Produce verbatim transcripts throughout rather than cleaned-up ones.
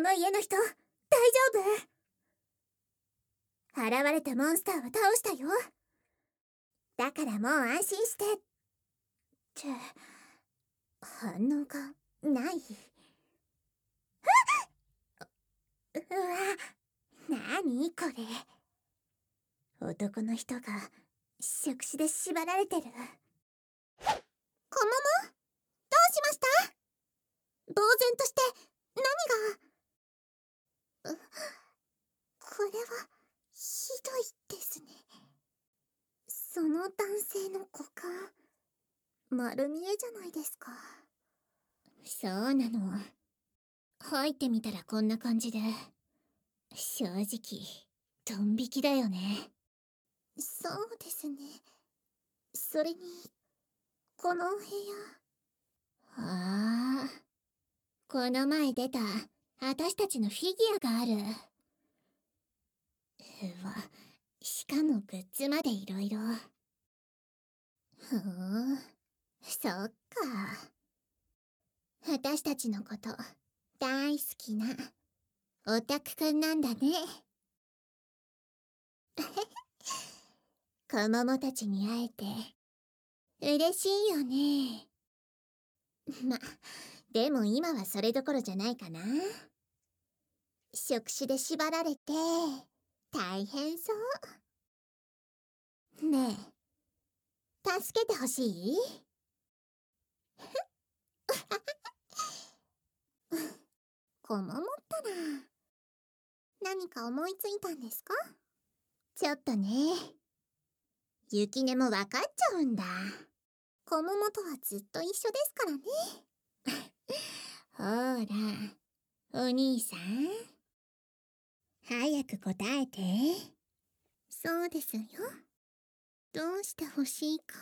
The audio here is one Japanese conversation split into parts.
の家の人、大丈夫？現れたモンスターは倒したよ。だからもう安心して。って、反応がない。うわ、なにこれ。男の人が触手で縛られてる。こもも、どうしました？呆然として何が。う、これはひどいですね。その男性の股間、丸見えじゃないですか。そうなの。入ってみたらこんな感じで、正直ドン引きだよね。そうですね。それにこのお部屋。ああ、この前出た私たちのフィギュアがある。うわ、しかもグッズまでいろいろ。ふーん、そっか。私たちのこと大好きなオタクくんなんだね。子桃たちに会えて嬉しいよね。ま、でも今はそれどころじゃないかな。触手で縛られて大変そう。ねえ、助けてほしい？子桃ったな。何か思いついたんですか？ちょっとね。雪音もわかっちゃうんだ。子桃とはずっと一緒ですからね。ほら、お兄さん。早く答えて。そうですよ。どうして欲しいか。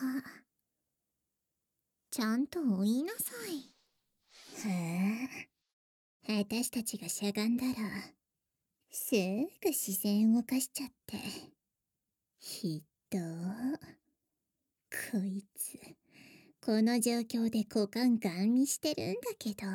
ちゃんとお言いなさい。はあ、私たちがしゃがんだら、すぐ視線を動かしちゃって。ひっどー。こいつ、この状況で股間ガン見してるんだけど。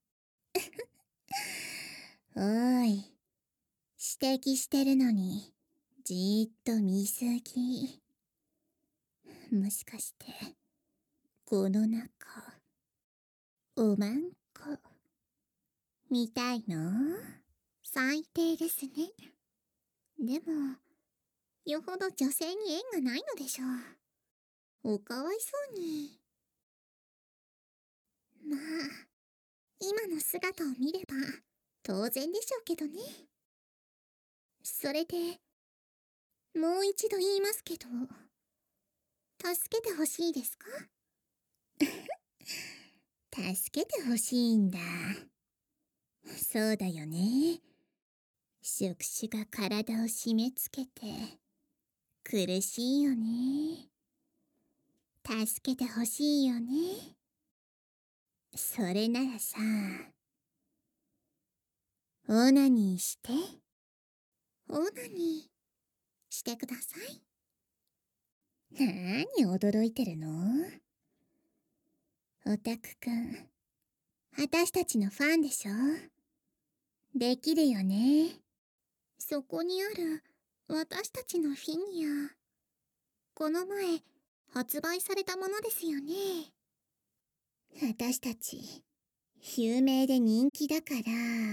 おーい、指摘してるのに、じーっと見すぎ。もしかして、この中、おまんこ、見たいの？最低ですね。でも、よほど女性に縁がないのでしょう。おかわいそうに。まあ、今の姿を見れば、当然でしょうけどね。それで、もう一度言いますけど、助けてほしいですか？助けてほしいんだ。そうだよね。触手が体を締め付けて、苦しいよね。助けてほしいよね。それならさ、オナニーして。オナニーしてください。なーに驚いてるの？オタクくん、私たちのファンでしょ？できるよね。そこにある私たちのフィギュア。この前発売されたものですよね。私たち有名で人気だから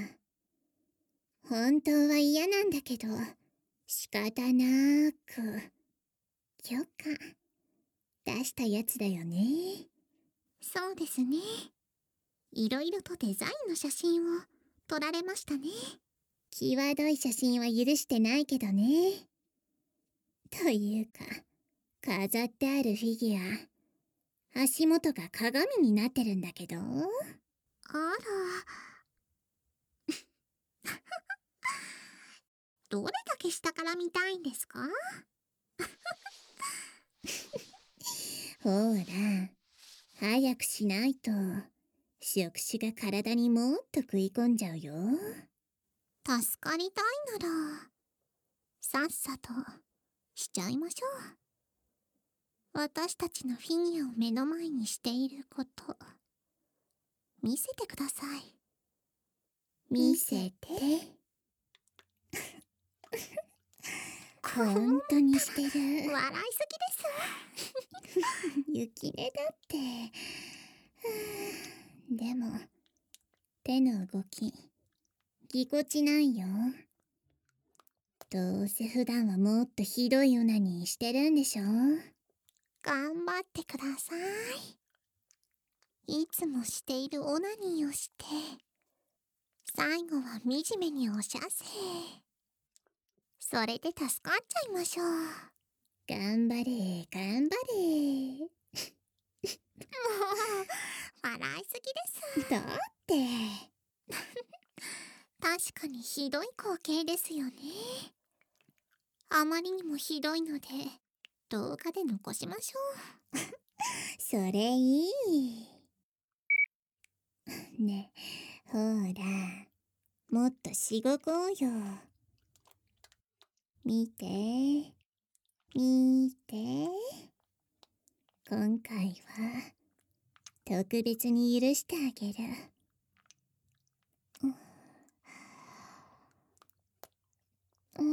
本当は嫌なんだけど仕方なーく許可出したやつだよね。そうですね。いろいろとデザインの写真を撮られましたね。際どい写真は許してないけどね。というか飾ってあるフィギュア、足元が鏡になってるんだけど。あら。どれだけ下から見たいんですか？ほら、早くしないと触手が体にもっと食い込んじゃうよ。助かりたいならさっさとしちゃいましょう。私たちのフィギュアを目の前にしていること見せてください。 見せて。本当にしてる。笑いすぎです。雪音だって。でも手の動きぎこちないよ。どうせ普段はもっとひどいオナニーしてるんでしょ。頑張ってください。いつもしているオナニーをして最後は惨めにお射精。それで助かっちゃいましょう。頑張れ頑張れ。もう笑いすぎです。だって確かにひどい光景ですよね。あまりにもひどいので動画で残しましょう。それいい。ねえ、ほらもっとしごこうよ。見て見て、今回は特別に許してあげる。うん、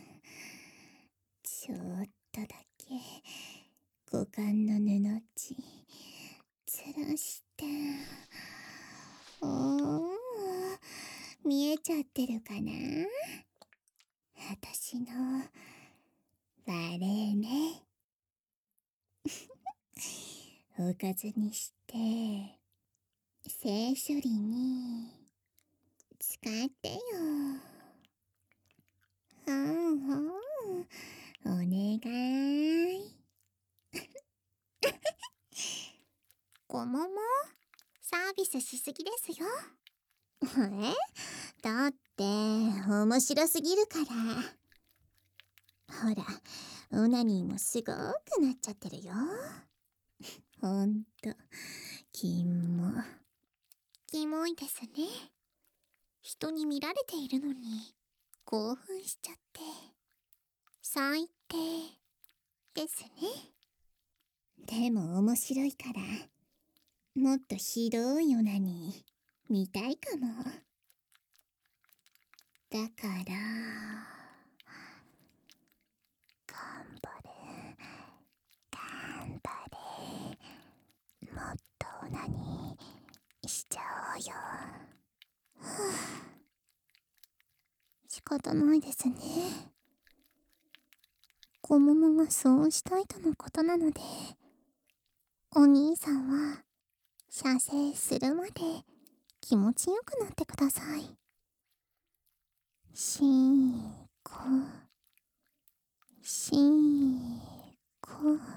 ちょっとだけ股間の布地ずらして。おー、見えちゃってるかな、私のバレエね。おかずにして性処理に使ってよ。ほんほん、お願い。ごももサービスしすぎですよ。え？だって面白すぎるから。ほらオナニーもすごくなっちゃってるよ。ほんとキモキモいですね。人に見られているのに興奮しちゃって最低ですね。でも面白いからもっとひどいオナニー見たいかも。だから頑張れ頑張れ、もっとオナニーしちゃおうよ。はあ、仕方ないですね。子桃がそうしたいとのことなので、お兄さんは射精するまで気持ちよくなってください。しーこしーこ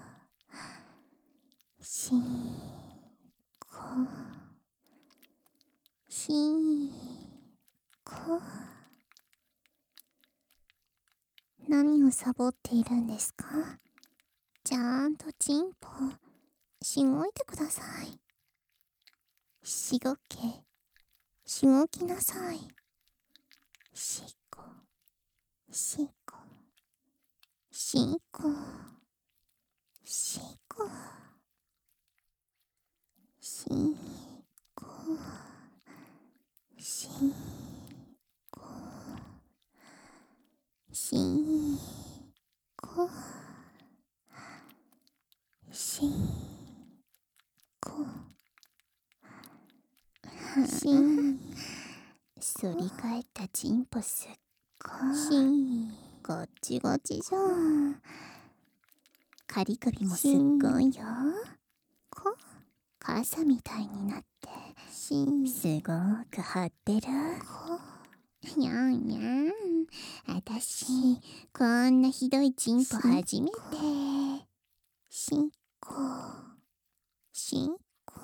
しーこしーこ。何をサボっているんですか？ちゃんとチンポしごいてください。しごけしごきなさい。しこしこしこしこしこしこしこしこし反り返ったチンポすっごいごっちごちじゃん。カリ首もすっごいよ。こ傘みたいになってすごく張ってる。にゃんにゃん、あたしこんなひどいチンポ初めて。しっこしっこ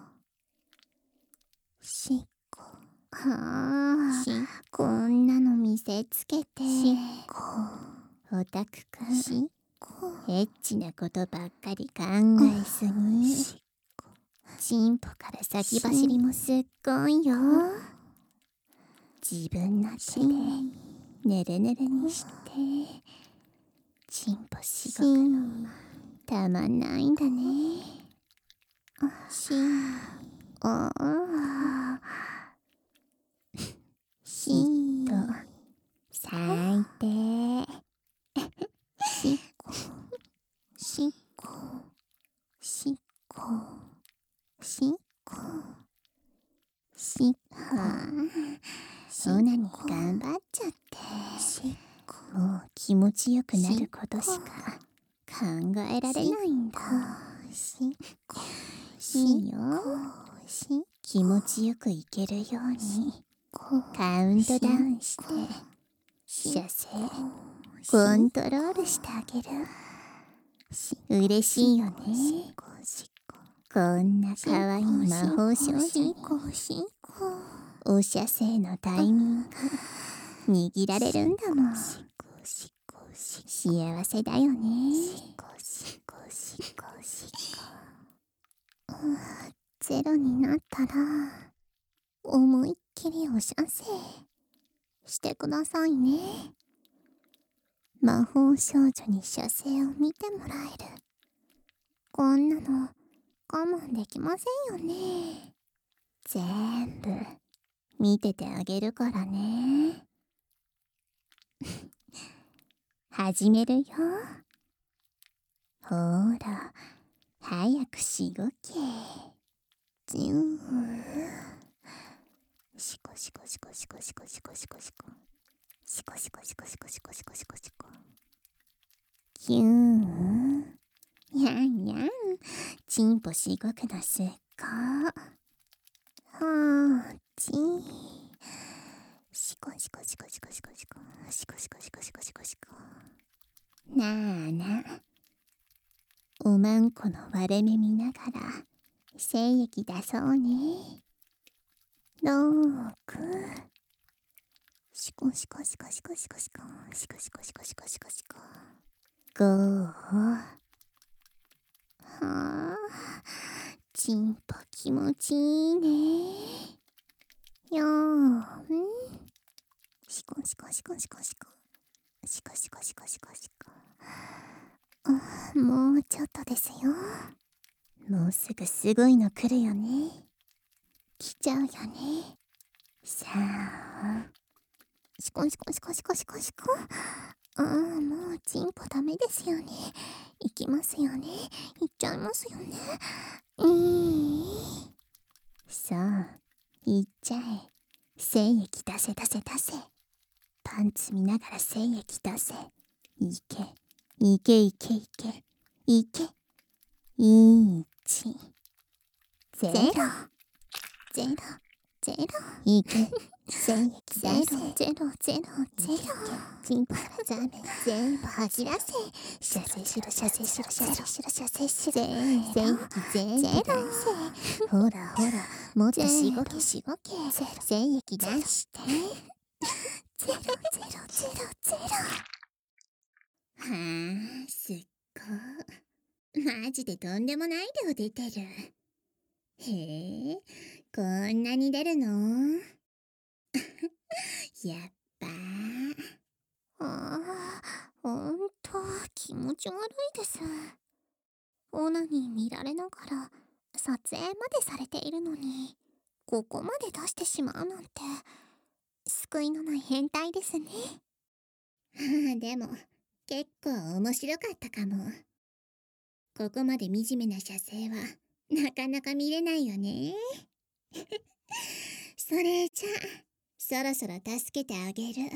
しっこ、はあ、こんなの見せつけてしっこ。オタクくんしっこエッチなことばっかり考えすぎ。しっこチンポから先走りもすっごいよ。自分の手でぬるぬるにしてチンポしごくのたまんないんだね。しおーきっと最低。しっこしっこしっこしっこしっこ。オナニー頑張っちゃってしっこ。もう気持ちよくなることしか考えられないんだ。しっこいいよ。気持ちよくいけるようにカウントダウンして射精コントロールしてあげる。嬉しいよね。こんな可愛い魔法少女にお射精のタイミング握られるんだもん。幸せだよね。ゼロになったら思いっきりお射精してくださいね。魔法少女に射精を見てもらえる。こんなの我慢できませんよね。全部見ててあげるからね。始めるよ。ほら早くしごけ。じゅーしこしこしこしこしこしこしこしこしこしこしこしこしこしこしこしこキューンやんやんチンポしごくのすっこはーちしこしこしこしこしこしこしこしこしこしこしこしこなあなおまんこの割れ目見ながら精液出そうね。ろくしこしこしこしこしこしこしこしこしこしこしこしこごはあチンポ気持ちいいね。よーんしこしこしこしこしこしこしこしこしこしこあもうちょっとですよ。もうすぐすごいの来るよね。来ちゃうよね。さあシコシコシコシコシコシコ。ああもうチンポダメですよね。行きますよね。行っちゃいますよね。いいさあ行っちゃえ。精液出せ出せ出せ。パンツ見ながら精液出せ。いけいけいけいけいけいちゼロゼロゼロいけ精液ゼロゼロゼロゼロチンポからザメ全部吐き出せ。射精しろ射精しろ射精しろ射精しろ精液全部出せ。ほらほらもっとしごけしごけ精液出してゼロゼロゼロゼロ。はあすっごマジでとんでもない量出てる。へえこんなに出るのやっばー。ああほんと気持ち悪いです。オナニー見られながら撮影までされているのにここまで出してしまうなんて救いのない変態ですね。はあでも結構面白かったかも。ここまで惨めな射精はなかなか見れないよね。それじゃそろそろ助けてあげる。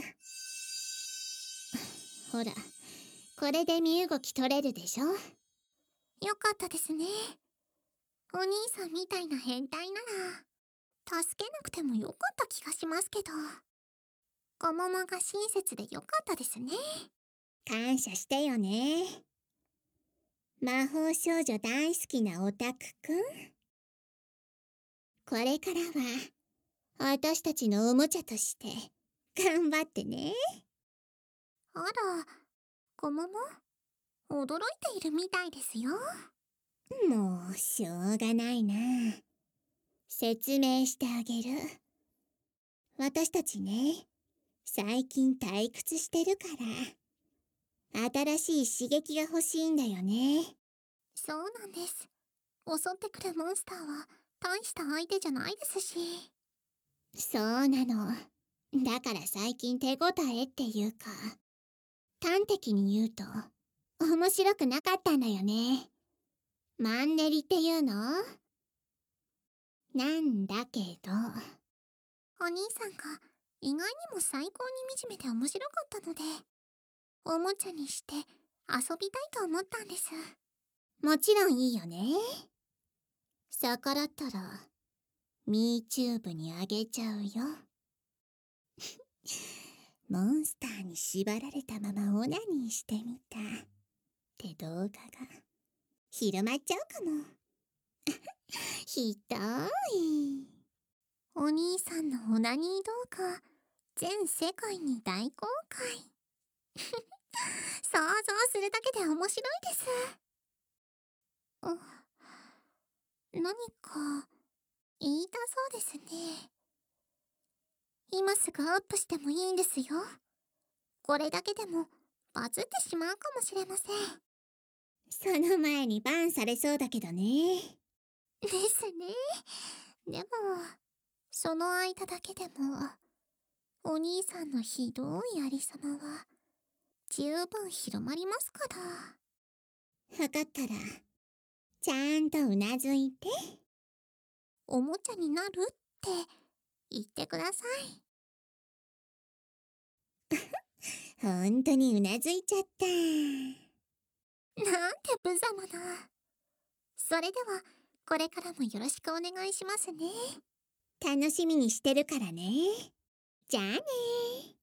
ほらこれで身動き取れるでしょ。よかったですね。お兄さんみたいな変態なら助けなくてもよかった気がしますけど。子ももが親切でよかったですね。感謝してよね。魔法少女大好きなオタクくん。これからは私たちのおもちゃとして頑張ってね。あら、子もも驚いているみたいですよ。もうしょうがないな。説明してあげる。私たちね最近退屈してるから新しい刺激が欲しいんだよね。そうなんです。襲ってくるモンスターは大した相手じゃないですし。そうなの。 だから最近手応えっていうか、端的に言うと、面白くなかったんだよね。マンネリっていうのなんだけど。お兄さんが意外にも最高に惨めで面白かったので、おもちゃにして遊びたいと思ったんです。もちろんいいよね。逆らったら、ミーチューブにあげちゃうよ。モンスターに縛られたままオナニーしてみたって動画が広まっちゃうかも。ひどい。お兄さんのオナニー動画、全世界に大公開。想像するだけで面白いです。あ、何か言いたそうですね。今すぐアップしてもいいんですよ。これだけでもバズってしまうかもしれません。その前にバンされそうだけどね。ですね。でも、その間だけでも、お兄さんのひどいありさまは、十分広まりますから。わかったら、ちゃんとうなずいて。おもちゃになるって言ってください。ほんとにうなずいちゃった。なんて無様な。それでは、これからもよろしくお願いしますね。楽しみにしてるからね。じゃあねー。